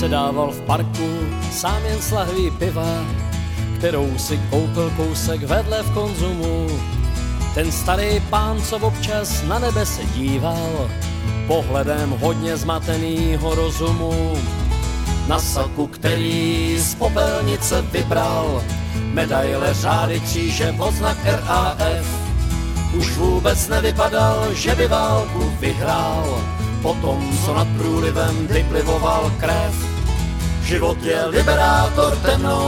sedával v parku, sám jen s lahví piva, kterou si koupil kousek vedle v Konzumu. Ten starý pán, co občas na nebe se díval, pohledem hodně zmatenýho rozumu. Na saku, který z popelnice vybral, medaile, řády, kříže, odznak RAF. Už vůbec nevypadal, že by válku vyhrál, potom, co nad průlivem vyplivoval krev. Život je liberátor temnou